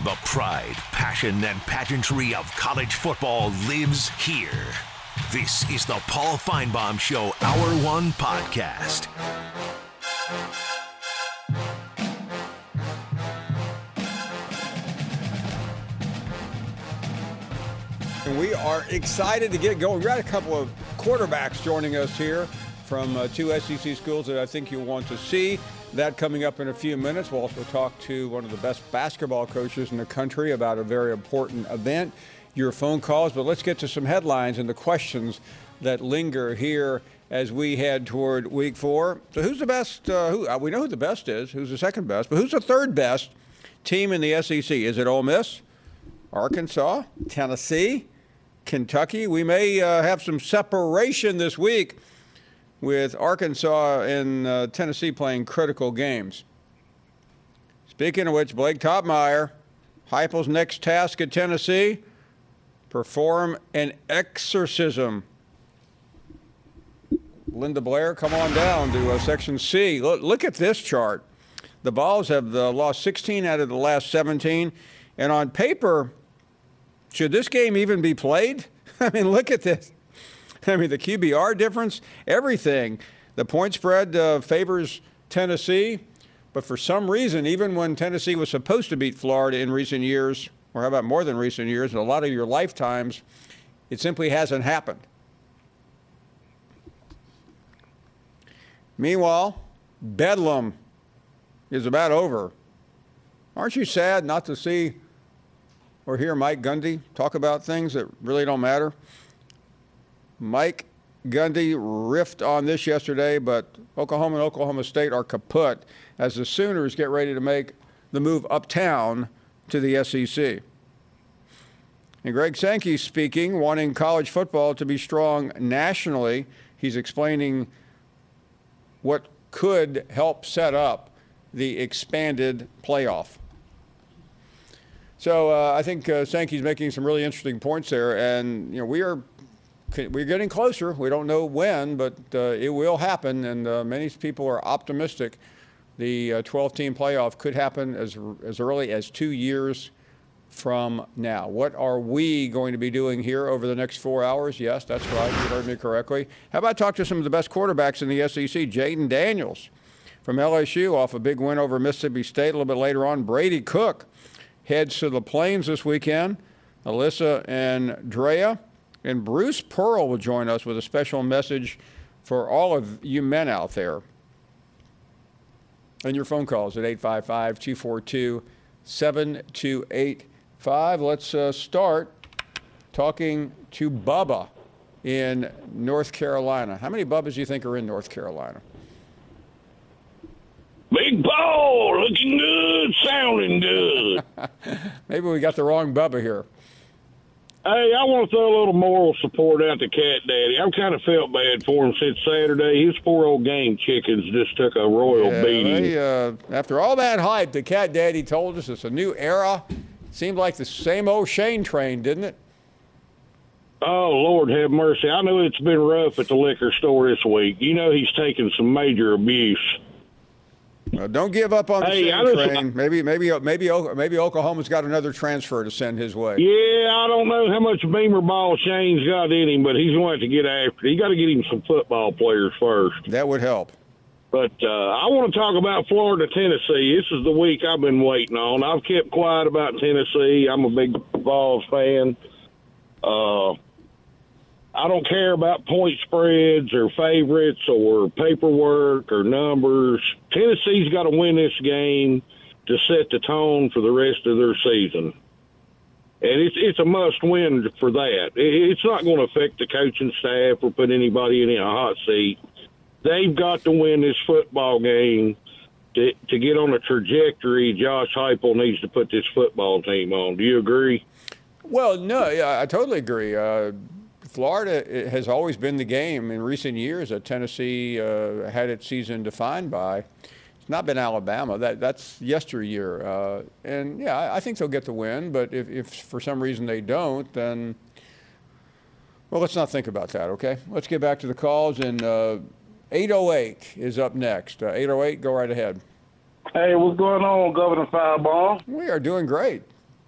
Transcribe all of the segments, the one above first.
The pride, passion, and pageantry of college football lives here. This is the Paul Finebaum Show Hour 1 podcast. And we are excited to get going. We've got a couple of quarterbacks joining us here from two SEC schools that I think you'll want to see. That coming up in a few minutes. We'll also talk to one of the best basketball coaches in the country about a very important event, your phone calls. But let's get to some headlines and the questions that linger here as we head toward week 4. So who's the best? We know who the best is. Who's the second best? But who's the third best team in the SEC? Is it Ole Miss, Arkansas, Tennessee, Kentucky? We may have some separation this week with Arkansas and Tennessee playing critical games. Speaking of which, Blake Topmeyer, Heupel's next task at Tennessee, perform an exorcism. Linda Blair, come on down to Section C. Look at this chart. The Vols have lost 16 out of the last 17. And on paper, should this game even be played? I mean, look at this. I mean, the QBR difference, everything. The point spread favors Tennessee. But for some reason, even when Tennessee was supposed to beat Florida in recent years, or how about more than recent years, in a lot of your lifetimes, it simply hasn't happened. Meanwhile, Bedlam is about over. Aren't you sad not to see or hear Mike Gundy talk about things that really don't matter? Mike Gundy riffed on this yesterday, but Oklahoma and Oklahoma State are kaput as the Sooners get ready to make the move uptown to the SEC. And Greg Sankey speaking, wanting college football to be strong nationally. He's explaining what could help set up the expanded playoff. So I think Sankey's making some really interesting points there, and we're getting closer. We don't know when, but it will happen, and many people are optimistic. The 12-team playoff could happen as early as 2 years from now. What are we going to be doing here over the next 4 hours? Yes, that's right. You heard me correctly. How about talk to some of the best quarterbacks in the SEC? Jayden Daniels from LSU off a big win over Mississippi State a little bit later on. Brady Cook heads to the Plains this weekend. Alyssa and Drea. And Bruce Pearl will join us with a special message for all of you men out there. And your phone calls at 855-242-7285. Let's start talking to Bubba in North Carolina. How many Bubbas do you think are in North Carolina? Big Paul, looking good, sounding good. Maybe we got the wrong Bubba here. Hey, I want to throw a little moral support out to Cat Daddy. I've kind of felt bad for him since Saturday. His poor old game chickens just took a royal beating. After all that hype, the Cat Daddy told us it's a new era. Seemed like the same old Shane train, didn't it? Oh, Lord have mercy. I know it's been rough at the liquor store this week. He's taken some major abuse. Don't give up on the Shane train. Maybe Oklahoma's got another transfer to send his way. Yeah, I don't know how much Beamer ball Shane's got in him, but he's going to have to get after it. You got to get him some football players first. That would help. But I want to talk about Florida, Tennessee. This is the week I've been waiting on. I've kept quiet about Tennessee. I'm a big Vols fan. I don't care about point spreads or favorites or paperwork or numbers. Tennessee's got to win this game to set the tone for the rest of their season. And it's a must-win for that. It's not going to affect the coaching staff or put anybody in a hot seat. They've got to win this football game to get on a trajectory Josh Heupel needs to put this football team on. Do you agree? Well, no, yeah, I totally agree. Florida has always been the game in recent years that Tennessee had its season defined by. It's not been Alabama. That's yesteryear. And, yeah, I think they'll get the win. But if for some reason they don't, then, well, let's not think about that, okay? Let's get back to the calls. And 808 is up next. 808, go right ahead. Hey, what's going on, Governor Fireball? We are doing great.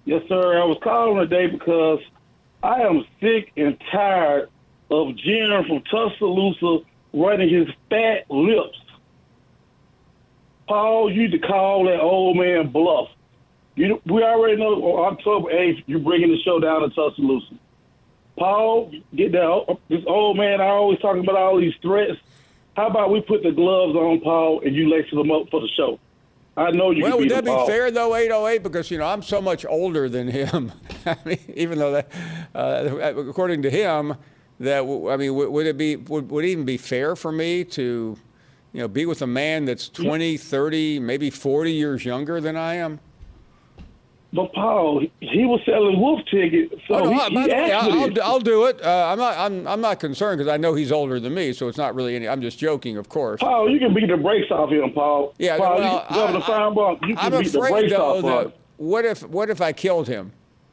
Yes, sir. I was calling today because I am sick and tired of Jim from Tuscaloosa running his fat lips. Paul, you need to call that old man bluff. We already know on October 8th you're bringing the show down to Tuscaloosa. Paul, get that. This old man always talking about all these threats. How about we put the gloves on Paul and you lace them up for the show? I know you. Well, can would that be Paul. fair though, 808? Because I'm so much older than him. I mean, even though that, according to him, would it even be fair for me to, be with a man that's 20, 30, maybe 40 years younger than I am? But Paul, he was selling wolf tickets, so I'll do it. I'm not concerned because I know he's older than me, so it's not really any. I'm just joking, of course. Paul, you can beat the brakes off him, Paul. Yeah, Paul, well, Governor Feinbaum, you can beat the brakes off him. What if I killed him?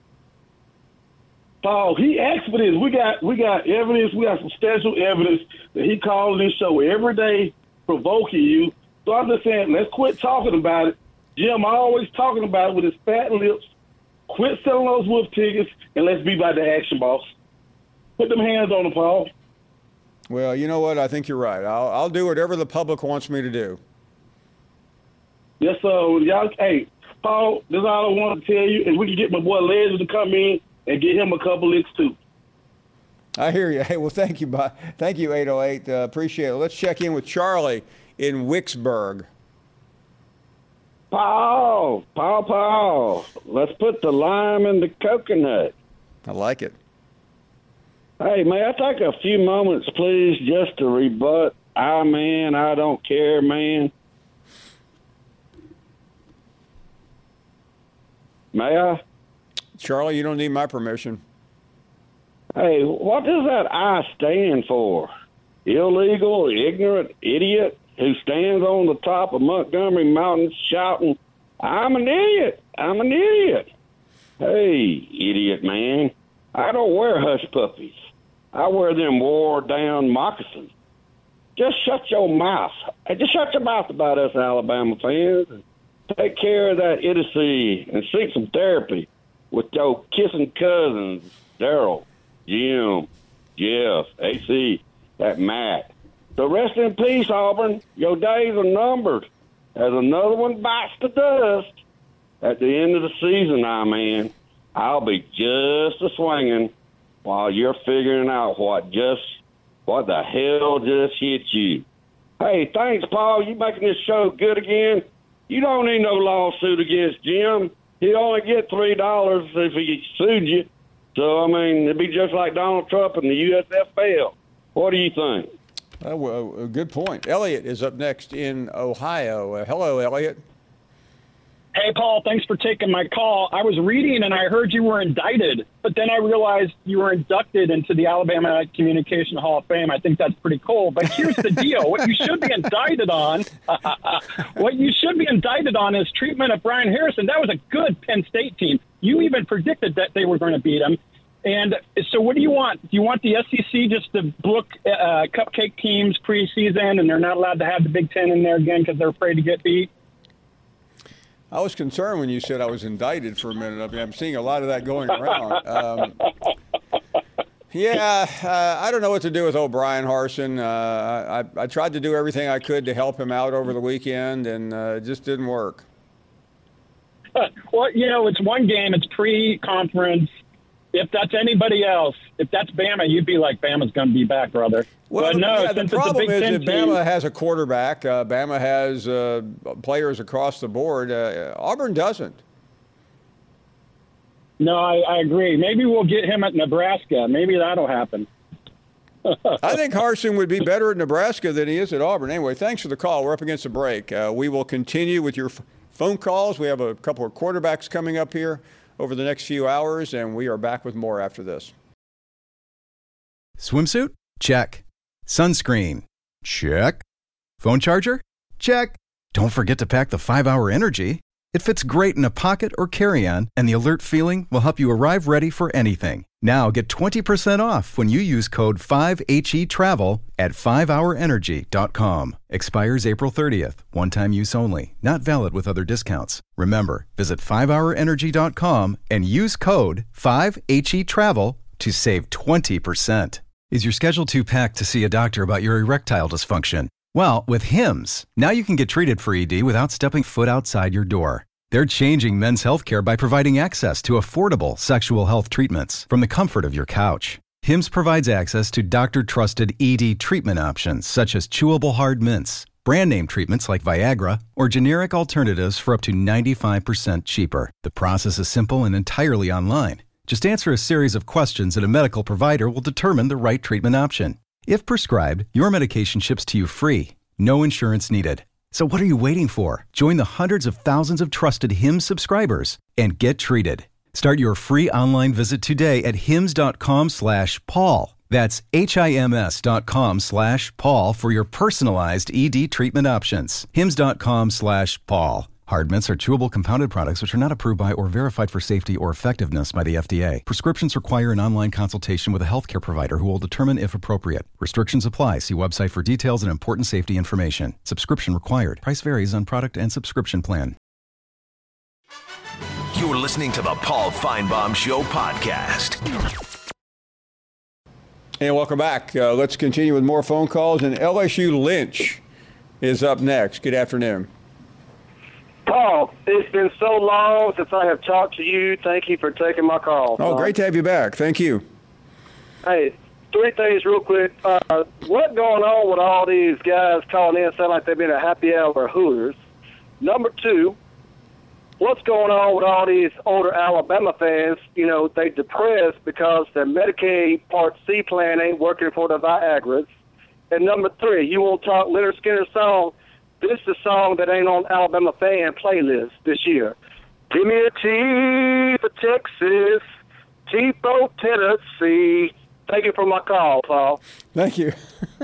Paul, he asked for this. We got evidence. We got substantial evidence that he called this show every day, provoking you. So I'm just saying, let's quit talking about it. Jim always talking about it with his fat lips. Quit selling those wolf tickets, and let's be about the action, boss. Put them hands on him, Paul. Well, you know what? I think you're right. I'll do whatever the public wants me to do. Yes, sir. Y'all, hey, Paul, this is all I want to tell you. And we can get my boy Legend to come in and get him a couple licks, too. I hear you. Hey, well, thank you, 808. Appreciate it. Let's check in with Charlie in Wicksburg. Paul, let's put the lime in the coconut. I like it. Hey, may I take a few moments, please, just to rebut I don't care, man? May I? Charlie, you don't need my permission. Hey, what does that I stand for? Illegal, ignorant, idiot who stands on the top of Montgomery Mountain shouting, I'm an idiot. Hey, idiot man, I don't wear hush puppies. I wear them wore-down moccasins. Just shut your mouth. Just shut your mouth about us Alabama fans. And take care of that idiocy and seek some therapy with your kissing cousins, Daryl, Jim, Jeff, AC, that Matt. So rest in peace, Auburn. Your days are numbered as another one bites the dust. At the end of the season, I'll be just a-swinging while you're figuring out what the hell just hit you. Hey, thanks, Paul. You making this show good again. You don't need no lawsuit against Jim. He'd only get $3 if he sued you. So, it'd be just like Donald Trump and the USFL. What do you think? Well, good point. Elliot is up next in Ohio. Hello, Elliot. Hey, Paul, thanks for taking my call. I was reading and I heard you were indicted, but then I realized you were inducted into the Alabama Communication Hall of Fame. I think that's pretty cool. But here's the deal. What you should be indicted on is treatment of Brian Harrison. That was a good Penn State team. You even predicted that they were going to beat him. And so what do you want? Do you want the SEC just to book cupcake teams preseason and they're not allowed to have the Big Ten in there again because they're afraid to get beat? I was concerned when you said I was indicted for a minute. I'm seeing a lot of that going around. I don't know what to do with Brian Harsin. I tried to do everything I could to help him out over the weekend, and it just didn't work. Well, it's one game. It's pre-conference. If that's anybody else, if that's Bama, you'd be like, Bama's going to be back, brother. Well, but no, the problem is that Bama has a quarterback. Bama has players across the board. Auburn doesn't. No, I agree. Maybe we'll get him at Nebraska. Maybe that'll happen. I think Harsin would be better at Nebraska than he is at Auburn. Anyway, thanks for the call. We're up against a break. We will continue with your phone calls. We have a couple of quarterbacks coming up here over the next few hours, and we are back with more after this. Swimsuit? Check. Sunscreen? Check. Phone charger? Check. Don't forget to pack the 5-Hour Energy. It fits great in a pocket or carry-on, and the alert feeling will help you arrive ready for anything. Now get 20% off when you use code 5HETRAVEL at 5hourenergy.com. Expires April 30th. One-time use only. Not valid with other discounts. Remember, visit 5hourenergy.com and use code 5HETRAVEL to save 20%. Is your schedule too packed to see a doctor about your erectile dysfunction? Well, with Hims, now you can get treated for ED without stepping foot outside your door. They're changing men's healthcare by providing access to affordable sexual health treatments from the comfort of your couch. Hims provides access to doctor-trusted ED treatment options such as chewable hard mints, brand name treatments like Viagra, or generic alternatives for up to 95% cheaper. The process is simple and entirely online. Just answer a series of questions and a medical provider will determine the right treatment option. If prescribed, your medication ships to you free. No insurance needed. So what are you waiting for? Join the hundreds of thousands of trusted Hims subscribers and get treated. Start your free online visit today at hims.com/Paul. That's HIMS.com/Paul for your personalized ED treatment options. hims.com/Paul. Hard mints are chewable compounded products which are not approved by or verified for safety or effectiveness by the FDA. Prescriptions require an online consultation with a healthcare provider who will determine if appropriate. Restrictions apply. See website for details and important safety information. Subscription required. Price varies on product and subscription plan. You're listening to the Paul Feinbaum Show podcast. And welcome back. Let's continue with more phone calls. And LSU Lynch is up next. Good afternoon. Paul, it's been so long since I have talked to you. Thank you for taking my call. Oh, great to have you back. Thank you. Hey, 3 things real quick. What's going on with all these guys calling in sound like they've been at happy hour Hooters? Number 2, what's going on with all these older Alabama fans? You know, they depressed because their Medicaid Part C plan ain't working for the Viagra's. And number 3, you won't talk Leonard Skinner's song. This is a song that ain't on Alabama fan playlist this year. Give me a T for Texas, T for Tennessee. Thank you for my call, Paul. Thank you.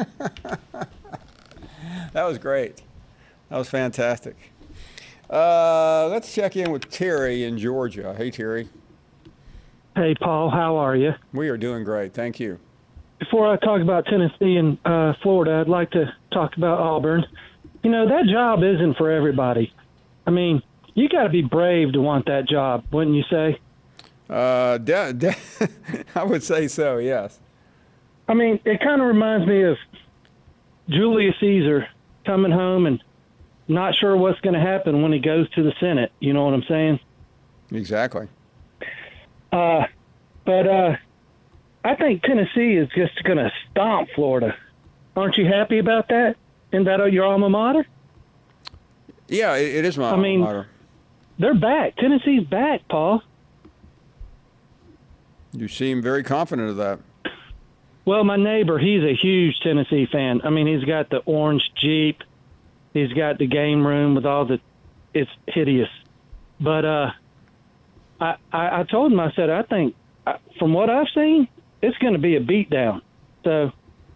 That was great. That was fantastic. Let's check in with Terry in Georgia. Hey, Terry. Hey, Paul. How are you? We are doing great. Thank you. Before I talk about Tennessee and Florida, I'd like to talk about Auburn. You know, that job isn't for everybody. I mean, you got to be brave to want that job, wouldn't you say? I would say so, yes. I mean, it kind of reminds me of Julius Caesar coming home and not sure what's going to happen when he goes to the Senate. You know what I'm saying? Exactly. But I think Tennessee is just going to stomp Florida. Aren't you happy about that? Isn't that your alma mater? Yeah, it is my alma mater. They're back. Tennessee's back, Paul. You seem very confident of that. Well, my neighbor, he's a huge Tennessee fan. I mean, he's got the orange Jeep. He's got the game room with all the – it's hideous. But I told him, I said, I think from what I've seen, it's going to be a beatdown. So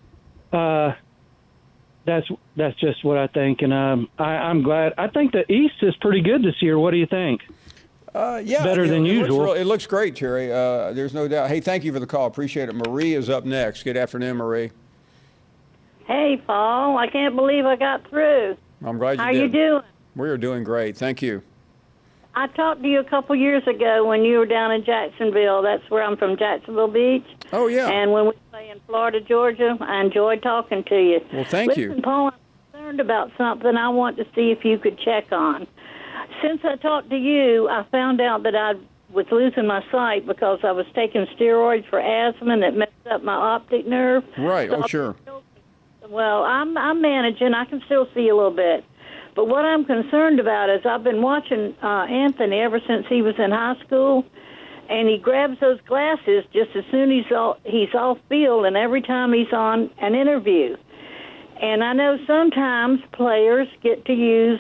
that's just what I think, and I'm glad. I think the East is pretty good this year. What do you think? Yeah, better than usual. It looks great, Terry. There's no doubt. Hey, thank you for the call. Appreciate it. Marie is up next. Good afternoon, Marie. Hey, Paul. I can't believe I got through. I'm glad you did. How you doing? We are doing great. Thank you. I talked to you a couple years ago when you were down in Jacksonville. That's where I'm from, Jacksonville Beach. Oh, yeah. And when we play in Florida, Georgia, I enjoyed talking to you. Well, thank you. Listen, Paul, I'm concerned about something I want to see if you could check on. Since I talked to you, I found out that I was losing my sight because I was taking steroids for asthma and it messed up my optic nerve. Right. So sure. Well, I'm managing. I can still see a little bit. But what I'm concerned about is I've been watching Anthony ever since he was in high school, and he grabs those glasses just as soon as he's off field and every time he's on an interview. And I know sometimes players get to use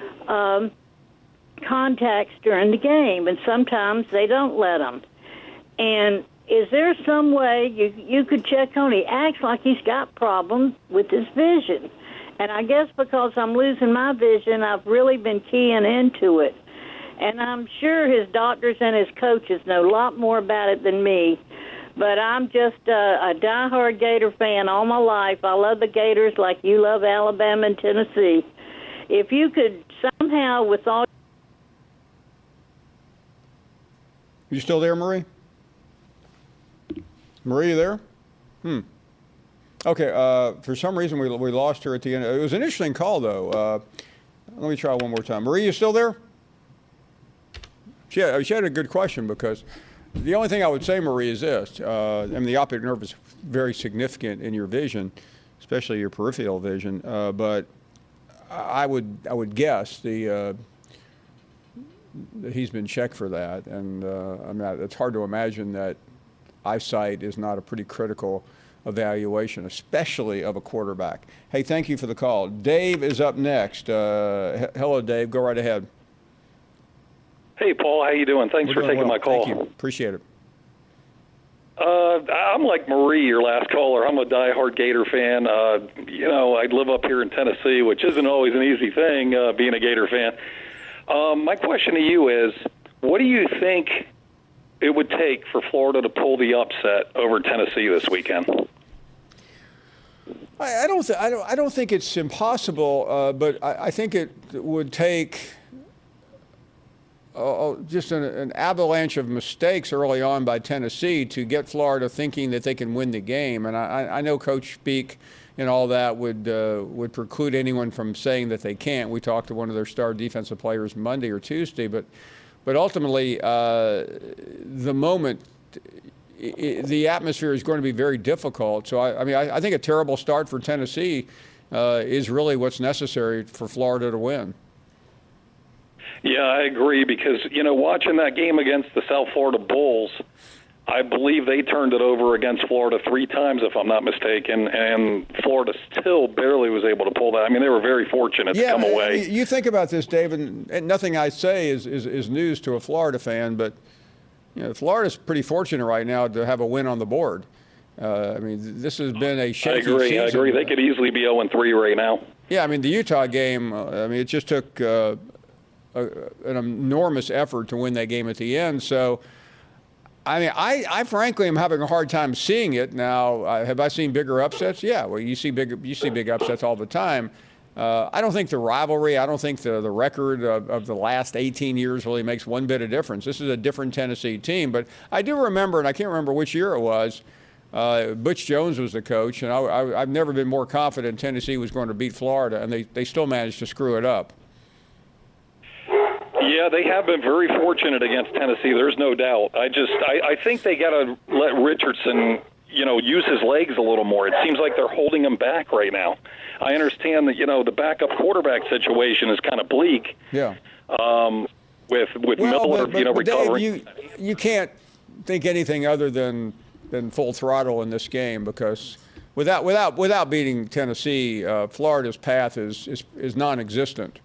contacts during the game, and sometimes they don't let them. And is there some way you could check on? He acts like he's got problems with his vision. And I guess because I'm losing my vision, I've really been keying into it. And I'm sure his doctors and his coaches know a lot more about it than me. But I'm just a diehard Gator fan all my life. I love the Gators like you love Alabama and Tennessee. If you could somehow, with all... You still there, Marie? Marie, you there? Okay, for some reason we lost her at the end. It was an interesting call, though. Let me try one more time. Marie, you still there? She had a good question, because the only thing I would say, Marie, is this. I mean, the optic nerve is very significant in your vision, especially your peripheral vision. But I would guess that he's been checked for that. And I mean, it's hard to imagine that eyesight is not a pretty critical evaluation, especially of a quarterback. Hey, thank you for the call. Dave is up next. Hello, Dave. Go right ahead. Hey, Paul. How you doing? Thanks for taking my call. Thank you. Appreciate it. I'm like Marie, your last caller. I'm a diehard Gator fan. I live up here in Tennessee, which isn't always an easy thing, being a Gator fan. My question to you is, what do you think it would take for Florida to pull the upset over Tennessee this weekend? I don't think it's impossible, but I think it would take just an avalanche of mistakes early on by Tennessee to get Florida thinking that they can win the game. And I know Coach speak and all that would preclude anyone from saying that they can't. We talked to one of their star defensive players Monday or Tuesday, but ultimately, the moment, the atmosphere is going to be very difficult. So, I think a terrible start for Tennessee is really what's necessary for Florida to win. Yeah, I agree, because, watching that game against the South Florida Bulls, I believe they turned it over against Florida 3 times, if I'm not mistaken, and Florida still barely was able to pull that. I mean, they were very fortunate to come away. You think about this, Dave, and nothing I say is news to a Florida fan, but Florida's pretty fortunate right now to have a win on the board. This has been a shaky season. I agree. They could easily be 0-3 right now. Yeah, the Utah game, it just took an enormous effort to win that game at the end. So, I frankly am having a hard time seeing it now. Have I seen bigger upsets? Yeah. Well, you see big upsets all the time. I don't think the rivalry, I don't think the record of the last 18 years really makes one bit of difference. This is a different Tennessee team. But I do remember, and I can't remember which year it was, Butch Jones was the coach, and I've never been more confident Tennessee was going to beat Florida, and they still managed to screw it up. Yeah, they have been very fortunate against Tennessee. There's no doubt. I think they got to let Richardson, use his legs a little more. It seems like they're holding him back right now. I understand that, the backup quarterback situation is kind of bleak. Yeah. With Miller, recovering. Dave, you can't think anything other than full throttle in this game, because without beating Tennessee, Florida's path is non-existent.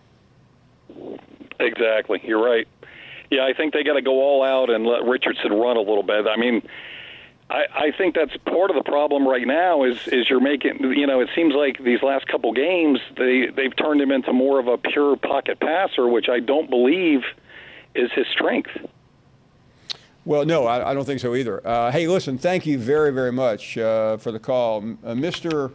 Exactly. You're right. Yeah, I think they got to go all out and let Richardson run a little bit. I think that's part of the problem right now is you're making, it seems like these last couple games, they've turned him into more of a pure pocket passer, which I don't believe is his strength. Well, no, I don't think so either. Hey, listen, thank you very, very much for the call. Mr.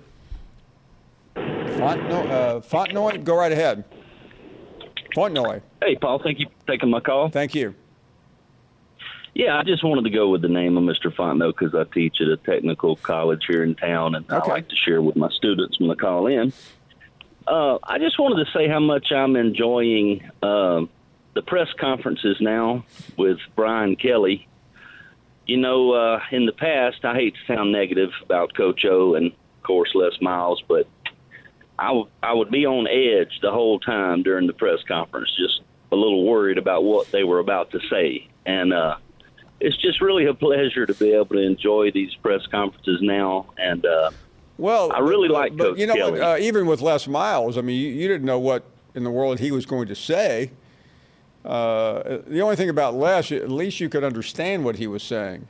Fontenoy, go right ahead. Fontenoy. Hey, Paul, thank you for taking my call. Thank you. Yeah, I just wanted to go with the name of Mr. Fontenot because I teach at a technical college here in town, and I like to share with my students when they call in. I just wanted to say how much I'm enjoying the press conferences now with Brian Kelly. In the past, I hate to sound negative about Coach O and, of course, Les Miles, but I would be on edge the whole time during the press conference, just a little worried about what they were about to say. And it's just really a pleasure to be able to enjoy these press conferences now. And I really like Coach Kelly. Even with Les Miles, you didn't know what in the world he was going to say. The only thing about Les, at least you could understand what he was saying.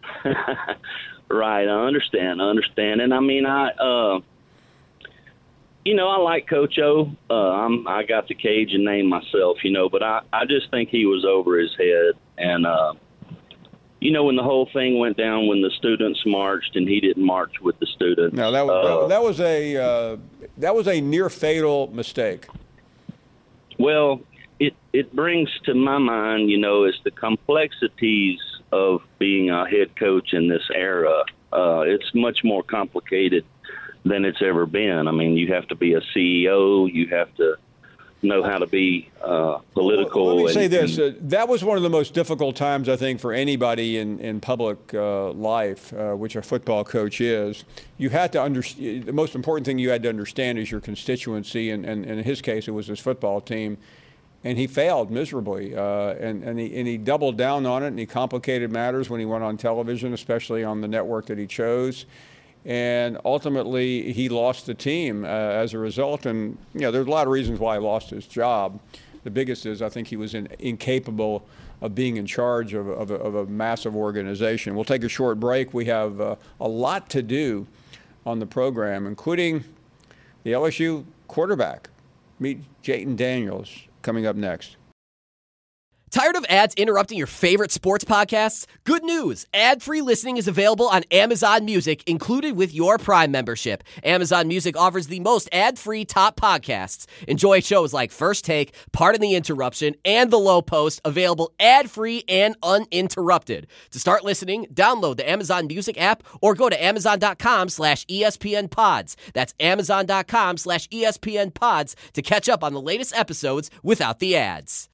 Right, I understand. And I like Coach O. I got the Cajun name myself, but I just think he was over his head. And, when the whole thing went down, when the students marched and he didn't march with the students. No, that was a near fatal mistake. Well, it brings to my mind, is the complexities of being a head coach in this era. It's much more complicated than it's ever been. I mean, you have to be a CEO. You have to know how to be political. Well, let me say this. That was one of the most difficult times, I think, for anybody in public life, which a football coach is. You had to understand, the most important thing you had to understand is your constituency, and in his case, it was his football team. And he failed miserably, and he doubled down on it, and he complicated matters when he went on television, especially on the network that he chose. And ultimately, he lost the team as a result. And, there's a lot of reasons why he lost his job. The biggest is I think he was incapable of being in charge of a massive organization. We'll take a short break. We have a lot to do on the program, including the LSU quarterback. Meet Jayden Daniels. Coming up next. Tired of ads interrupting your favorite sports podcasts? Good news! Ad-free listening is available on Amazon Music, included with your Prime membership. Amazon Music offers the most ad-free top podcasts. Enjoy shows like First Take, Pardon the Interruption, and The Low Post, available ad-free and uninterrupted. To start listening, download the Amazon Music app or go to amazon.com/ESPN Pods. That's amazon.com/ESPN Pods to catch up on the latest episodes without the ads.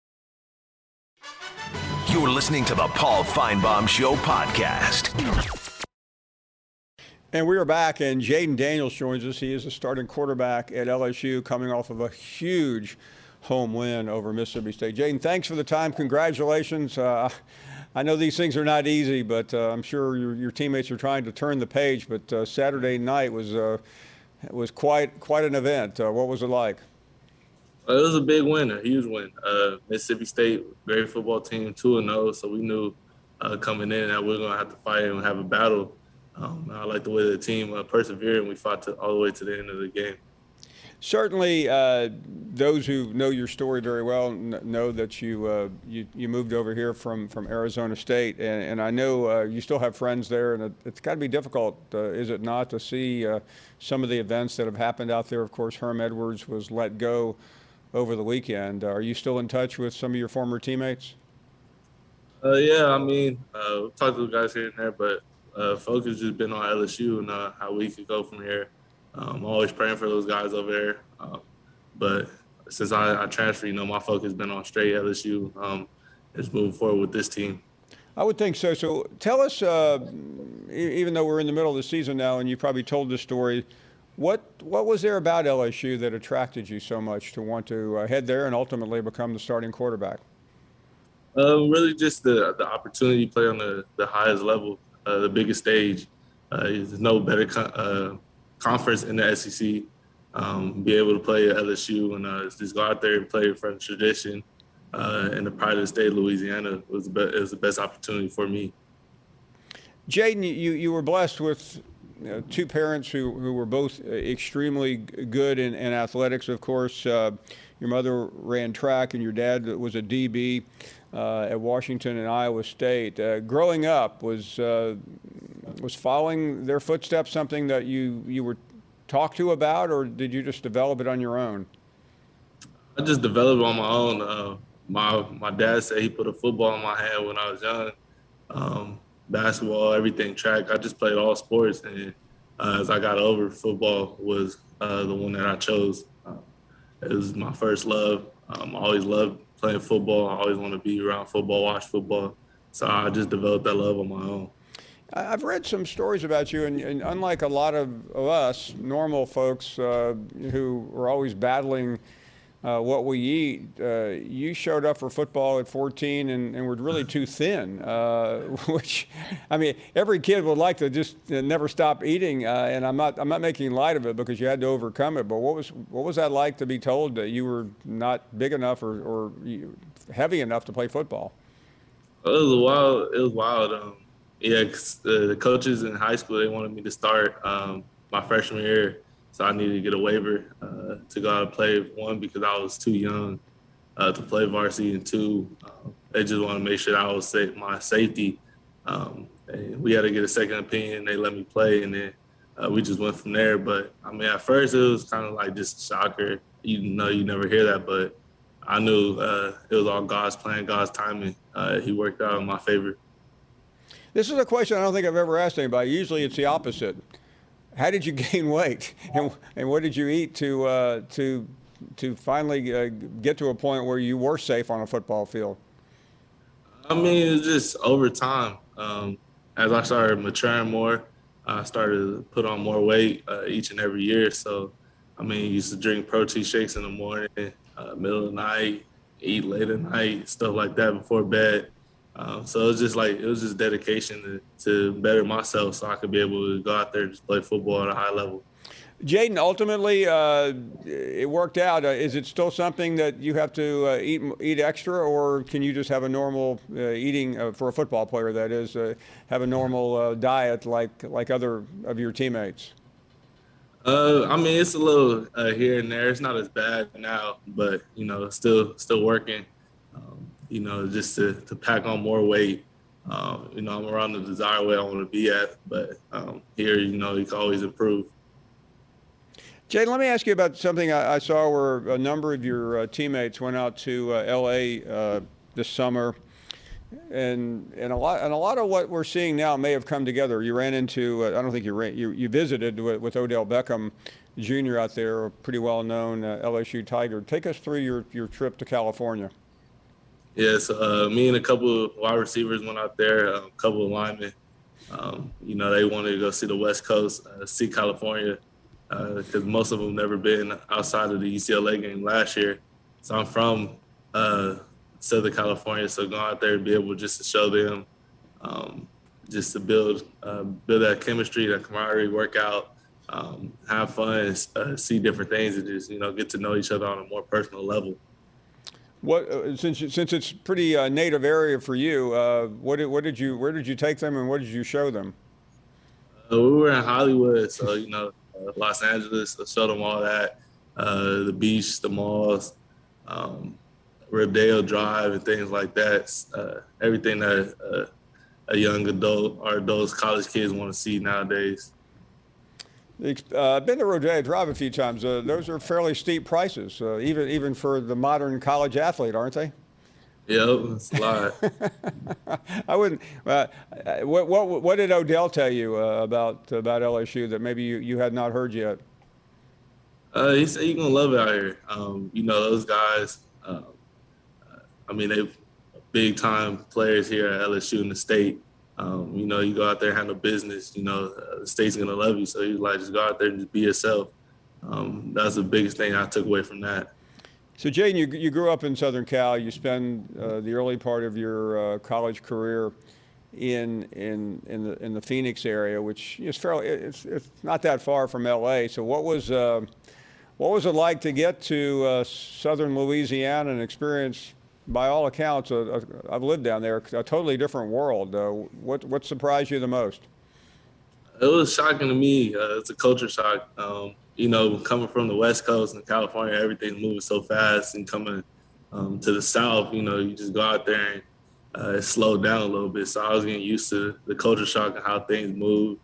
You're listening to the Paul Feinbaum Show podcast. And we are back, and Jayden Daniels joins us. He is a starting quarterback at LSU, coming off of a huge home win over Mississippi State. Jayden, thanks for the time. Congratulations. I know these things are not easy, but I'm sure your teammates are trying to turn the page. But Saturday night was quite an event. What was it like? It was a big win, a huge win. Mississippi State, great football team, 2-0, so we knew coming in that we were going to have to fight and have a battle. I like the way the team persevered, and we fought all the way to the end of the game. Certainly, those who know your story very well know that you moved over here from Arizona State, and I know you still have friends there, and it's got to be difficult, is it not, to see some of the events that have happened out there. Of course, Herm Edwards was let go over the weekend. Are you still in touch with some of your former teammates? Yeah, I mean, talked to the guys here and there, but focus just been on LSU and how we could go from here. I'm always praying for those guys over there. But since I transferred, my focus has been on straight LSU. Just moving forward with this team. I would think so. So tell us, even though we're in the middle of the season now and you probably told this story, what was there about LSU that attracted you so much to want to head there and ultimately become the starting quarterback? Really just the opportunity to play on the highest level, the biggest stage. There's no better conference in the SEC. Be able to play at LSU and just go out there and play for the tradition and the pride of the state of Louisiana was the best opportunity for me. Jayden, you were blessed with two parents who were both extremely good in athletics. Of course, your mother ran track and your dad was a DB at Washington and Iowa State. Growing up, was following their footsteps something that you were talked to about, or did you just develop it on your own? I just developed it on my own. My dad said he put a football in my hand when I was young. Basketball, everything, track. I just played all sports, and as I got older, football was the one that I chose. It was my first love. I always loved playing football. I always want to be around football, watch football. So I just developed that love on my own. I've read some stories about you, and unlike a lot of us normal folks who are always battling what we eat, you showed up for football at 14 and were really too thin, which, I mean, every kid would like to just never stop eating, and I'm not making light of it because you had to overcome it, but what was that like to be told that you were not big enough or heavy enough to play football? It was wild. Yeah, 'cause the coaches in high school, they wanted me to start my freshman year. So I needed to get a waiver to go out and play, one, because I was too young to play varsity, and two, they just want to make sure that I was my safety. And we had to get a second opinion. They let me play, and then we just went from there. But, I mean, at first it was kind of like just a shocker. You know, you never hear that, but I knew it was all God's plan, God's timing. He worked out in my favor. This is a question I don't think I've ever asked anybody. Usually it's the opposite. How did you gain weight, and what did you eat to finally get to a point where you were safe on a football field? I mean, it's just over time. As I started maturing more, I started to put on more weight each and every year. So, I mean, used to drink protein shakes in the morning, middle of the night, eat late at night, stuff like that before bed. So it was just dedication to better myself so I could be able to go out there and just play football at a high level. Jaden, ultimately, it worked out. Is it still something that you have to eat extra, or can you just have a normal eating for a football player, that is, have a normal diet like other of your teammates? I mean, it's a little here and there. It's not as bad now, but, you know, still working. You know, just to pack on more weight. You know, I'm around the desired weight I want to be at, but here, you know, you can always improve. Jaden, let me ask you about something I saw where a number of your teammates went out to L.A. This summer, and a lot of what we're seeing now may have come together. You ran into, I don't think you visited with Odell Beckham Jr. out there, a pretty well-known LSU Tiger. Take us through your trip to California. Yes, me and a couple of wide receivers went out there, a couple of linemen. You know, they wanted to go see the West Coast, see California, because most of them never been outside of the UCLA game last year. So I'm from Southern California, so going out there and be able just to show them, just to build that chemistry, that camaraderie, work out, have fun, see different things, and just, you know, get to know each other on a more personal level. What since it's pretty native area for you, where did you take them, and what did you show them? We were in Hollywood, so, you know, Los Angeles. I showed them all that, the beach, the malls, Rodeo Drive, and things like that. Everything that a young adult or those college kids want to see nowadays. I've been to Rodeo Drive a few times. Those are fairly steep prices, even for the modern college athlete, aren't they? Yep, it's a lot. I wouldn't. What did Odell tell you about LSU that maybe you had not heard yet? He said you're gonna love it out here. You know, those guys. I mean, they're big time players here at LSU in the state. You know, you go out there and handle business, you know, the state's going to love you. So you like, just go out there and just be yourself. That's the biggest thing I took away from that. So, Jaden, you grew up in Southern Cal. You spend the early part of your college career in the Phoenix area, which is fairly, it's not that far from L.A. So what was it like to get to Southern Louisiana and experience, by all accounts, I've lived down there, a totally different world? What surprised you the most? It was shocking to me. It's a culture shock. You know, coming from the West Coast and California, everything's moving so fast, and coming to the South, you know, you just go out there and it slowed down a little bit. So I was getting used to the culture shock and how things move,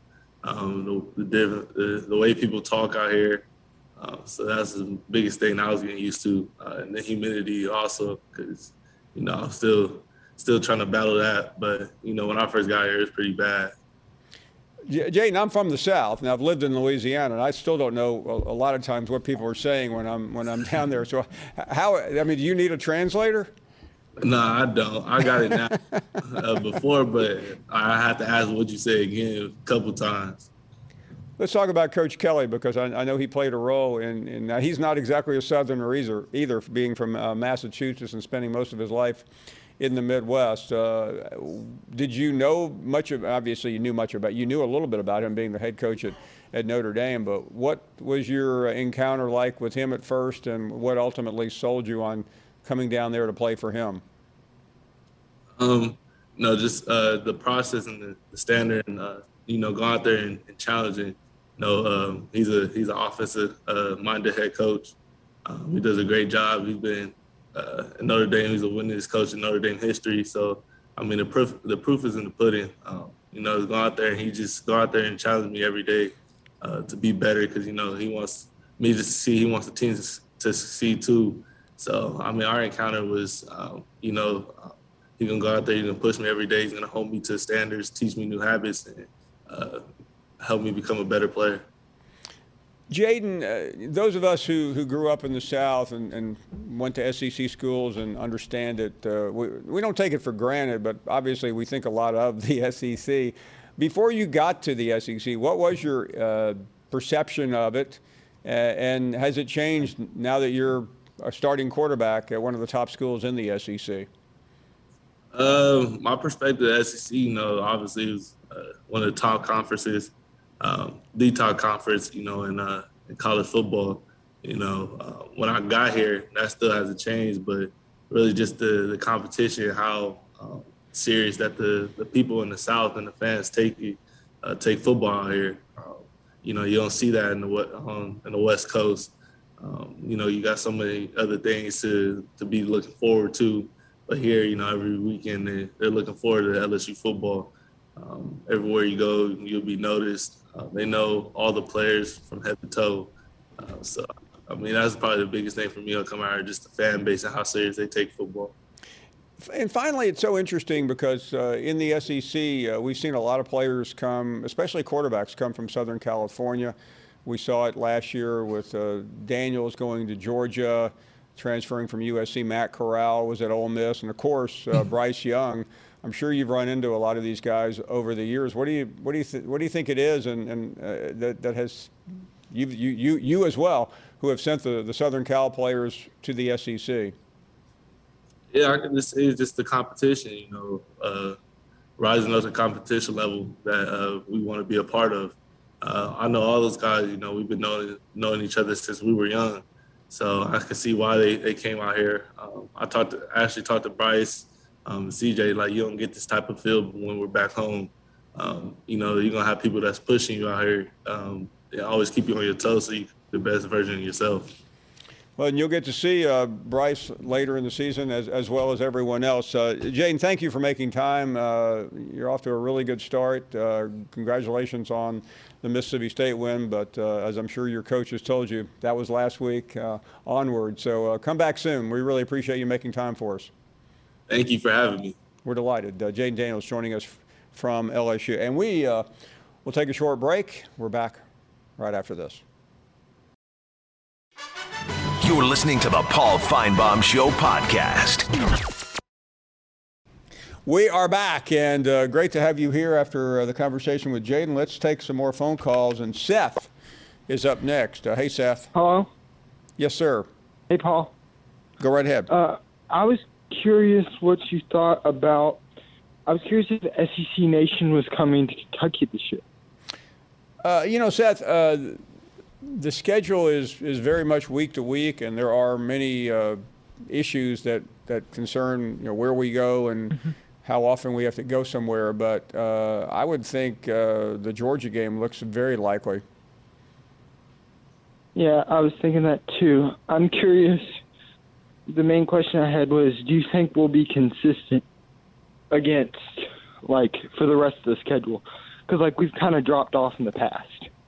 the way people talk out here. So that's the biggest thing I was getting used to, and the humidity also, because, you know, I'm still trying to battle that. But, you know, when I first got here, it was pretty bad. Jaden, I'm from the South, and I've lived in Louisiana, and I still don't know a lot of times what people are saying when I'm down there. So do you need a translator? No, I don't. I got it now before, but I have to ask what you say again a couple times. Let's talk about Coach Kelly, because I know he played a role in now he's not exactly a Southerner either, being from Massachusetts and spending most of his life in the Midwest. Did you know much of, obviously you knew a little bit about him being the head coach at Notre Dame, but what was your encounter like with him at first, and what ultimately sold you on coming down there to play for him? No, just the process and the standard, and, you know, going out there and challenging He's an offensive minded head coach. He does a great job. He's been at Notre Dame. He's the winningest coach in Notre Dame history. So, I mean, the proof is in the pudding. Go out there and he just go out there and challenge me every day to be better because, he wants me to succeed. He wants the team to succeed too. So, I mean, our encounter was, he's going to go out there, he's going to push me every day. He's going to hold me to standards, teach me new habits, and help me become a better player. Jaden, those of us who grew up in the South and went to SEC schools and understand it, we don't take it for granted, but obviously we think a lot of the SEC. Before you got to the SEC, what was your perception of it, and has it changed now that you're a starting quarterback at one of the top schools in the SEC? My perspective of the SEC, obviously it was one of the top conferences. The top conference, in college football. When I got here, that still hasn't changed, but really just the competition, how serious that the people in the South and the fans take football out here. You don't see that in the West Coast. You got so many other things to be looking forward to, but here, every weekend they're looking forward to LSU football. Everywhere you go, you'll be noticed. They know all the players from head to toe. So, I mean, that's probably the biggest thing for me to come out here, just the fan base and how serious they take football. And finally, it's so interesting because in the SEC, we've seen a lot of players come, especially quarterbacks, come from Southern California. We saw it last year with Daniels going to Georgia, transferring from USC. Matt Corral was at Ole Miss, and of course, Bryce Young. I'm sure you've run into a lot of these guys over the years. What do you think it is, and that has you as well, who have sent the Southern Cal players to the SEC? Yeah, I can just say it's just the competition. Rising up to competition level that we want to be a part of. I know all those guys. We've been knowing each other since we were young, so I can see why they came out here. I actually talked to Bryce. CJ, you don't get this type of feel when we're back home. You're going to have people that's pushing you out here. They always keep you on your toes so you can be the best version of yourself. Well, and you'll get to see Bryce later in the season as well as everyone else. Jaden, thank you for making time. You're off to a really good start. Congratulations on the Mississippi State win, but as I'm sure your coach has told you, that was last week onward. So come back soon. We really appreciate you making time for us. Thank you for having me. We're delighted. Jaden Daniels joining us from LSU. And we'll take a short break. We're back right after this. You're listening to the Paul Feinbaum Show podcast. We are back, and great to have you here after the conversation with Jaden. Let's take some more phone calls, and Seth is up next. Hey, Seth. Hello? Yes, sir. Hey, Paul. Go right ahead. I was curious what you thought about – I was curious if the SEC Nation was coming to Kentucky this year. Seth, the schedule is very much week to week, and there are many issues that concern where we go and how often we have to go somewhere. But I would think the Georgia game looks very likely. Yeah, I was thinking that too. I'm curious. The main question I had was, do you think we'll be consistent against, for the rest of the schedule? Because, we've kind of dropped off in the past.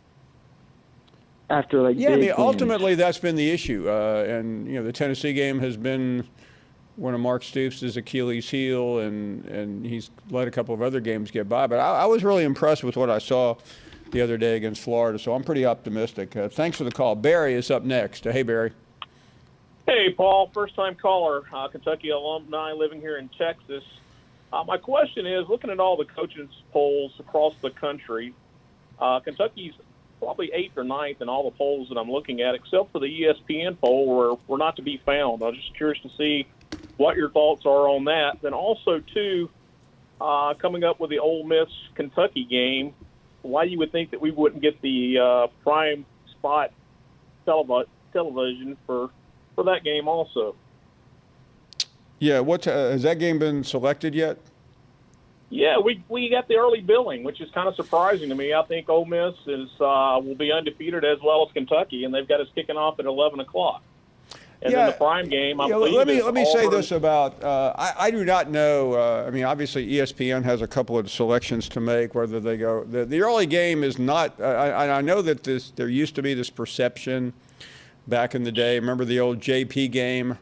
After, ultimately that's been the issue. And, the Tennessee game has been one of Mark Stoops' Achilles' heel, and he's let a couple of other games get by. But I was really impressed with what I saw the other day against Florida, so I'm pretty optimistic. Thanks for the call. Barry is up next. Hey, Barry. Hey, Paul, first-time caller, Kentucky alumni living here in Texas. My question is, looking at all the coaches polls across the country, Kentucky's probably 8th or 9th in all the polls that I'm looking at, except for the ESPN poll where we're not to be found. I'm just curious to see what your thoughts are on that. Then also, too, coming up with the Ole Miss-Kentucky game, why you would think that we wouldn't get the prime spot television for that game also. Yeah, has that game been selected yet? Yeah, we got the early billing, which is kind of surprising to me. I think Ole Miss will be undefeated as well as Kentucky, and they've got us kicking off at 11 o'clock. And then the prime game, let me say this about I do not know. I mean, obviously ESPN has a couple of selections to make. Whether they go the early game is not. I know that there used to be this perception back in the day. Remember the old JP game?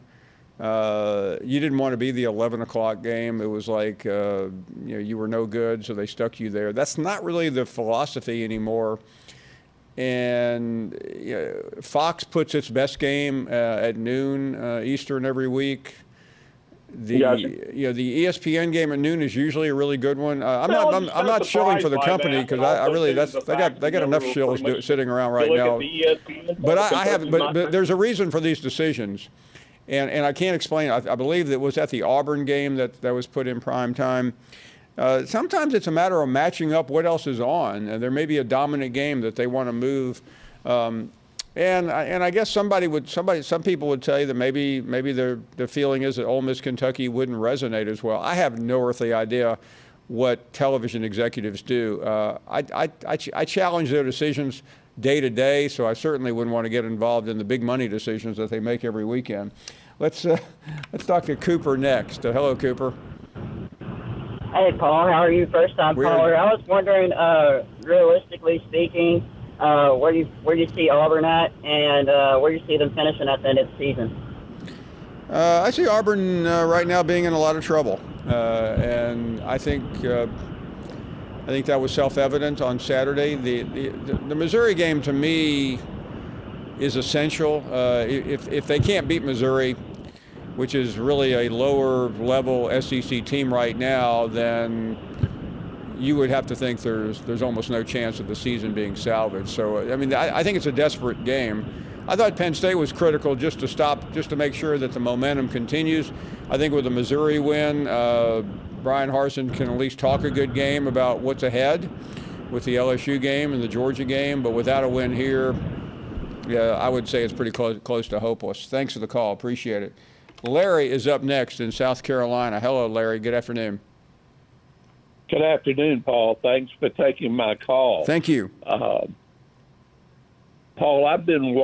You didn't want to be the 11 o'clock game. It was like you were no good, so they stuck you there. That's not really the philosophy anymore. And Fox puts its best game at noon Eastern every week. The ESPN game at noon is usually a really good one. I'm not shilling for the company because I really they got enough shills sitting around right now. But there's a reason for these decisions, and I can't explain it. I believe that was at the Auburn game that was put in prime time. Sometimes it's a matter of matching up what else is on. There may be a dominant game that they want to move, and I guess some people would say that maybe the feeling is that Ole Miss Kentucky wouldn't resonate as well. I have no earthly idea what television executives do. I challenge their decisions day to day, so I certainly wouldn't want to get involved in the big money decisions that they make every weekend. Let's talk to Cooper next. Hello, Cooper. Hey, Paul, how are you? First-time caller. I was wondering, realistically speaking, where do you see Auburn at, and where do you see them finishing at the end of the season? I see Auburn right now being in a lot of trouble, and I think that was self-evident on Saturday. The Missouri game, to me, is essential. If they can't beat Missouri, which is really a lower-level SEC team right now, then you would have to think there's almost no chance of the season being salvaged. So, I mean, I think it's a desperate game. I thought Penn State was critical just to make sure that the momentum continues. I think with the Missouri win, Brian Harsin can at least talk a good game about what's ahead with the LSU game and the Georgia game. But without a win here, yeah, I would say it's pretty close to hopeless. Thanks for the call. Appreciate it. Larry is up next in South Carolina. Hello, Larry. Good afternoon. Good afternoon, Paul. Thanks for taking my call. Thank you. Paul, I've been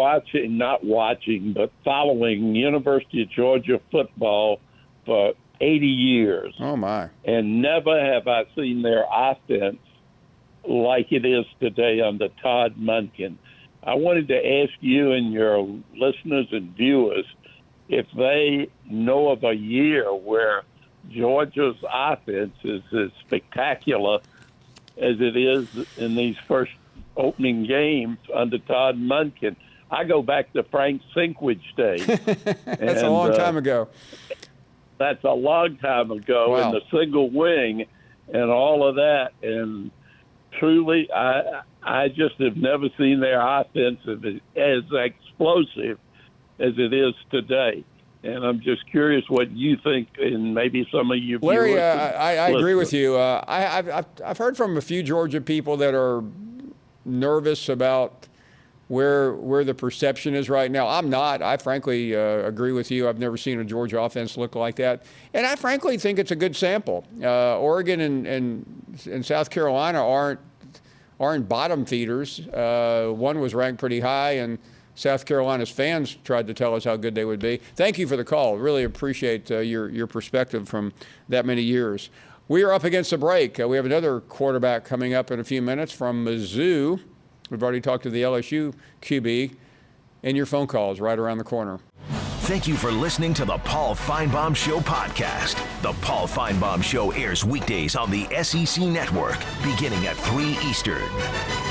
following University of Georgia football for 80 years. Oh, my. And never have I seen their offense like it is today under Todd Monken. I wanted to ask you and your listeners and viewers if they know of a year where Georgia's offense is as spectacular as it is in these first opening games under Todd Monken. I go back to Frank Sinkwich days. That's a long time ago. That's a long time ago. Wow. And the single wing and all of that. And truly, I just have never seen their offense as explosive as it is today. And I'm just curious what you think, and maybe some of you. Larry, I agree with you. I've heard from a few Georgia people that are nervous about where the perception is right now. I'm not. I frankly agree with you. I've never seen a Georgia offense look like that, and I frankly think it's a good sample. Oregon and South Carolina aren't bottom feeders. One was ranked pretty high, and South Carolina's fans tried to tell us how good they would be. Thank you for the call. Really appreciate your perspective from that many years. We are up against the break. We have another quarterback coming up in a few minutes from Mizzou. We've already talked to the LSU QB, and your phone call is right around the corner. Thank you for listening to the Paul Finebaum Show podcast. The Paul Finebaum Show airs weekdays on the SEC Network, beginning at 3 Eastern.